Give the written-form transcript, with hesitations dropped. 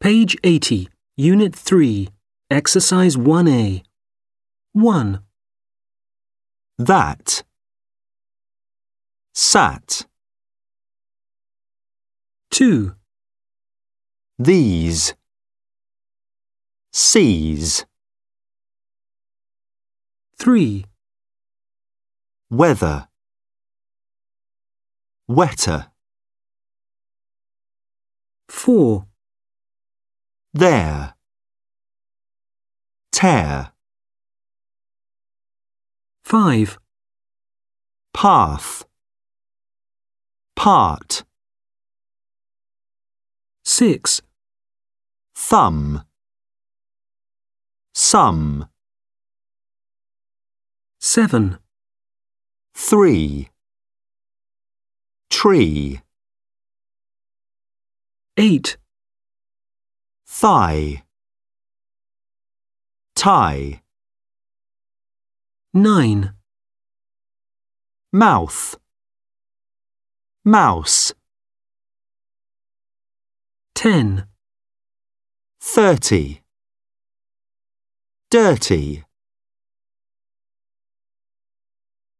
Page 80, Unit 3, Exercise 1A. 1, That. Sat. 2, These. Seas. 3, Weather. Wetter. 4, There. Tear. 5, Path. Part. 6, Thumb. Some. 7, 3. Tree. 8, Thigh. Tie. 9, Mouth. Mouse. 10. 30. Dirty.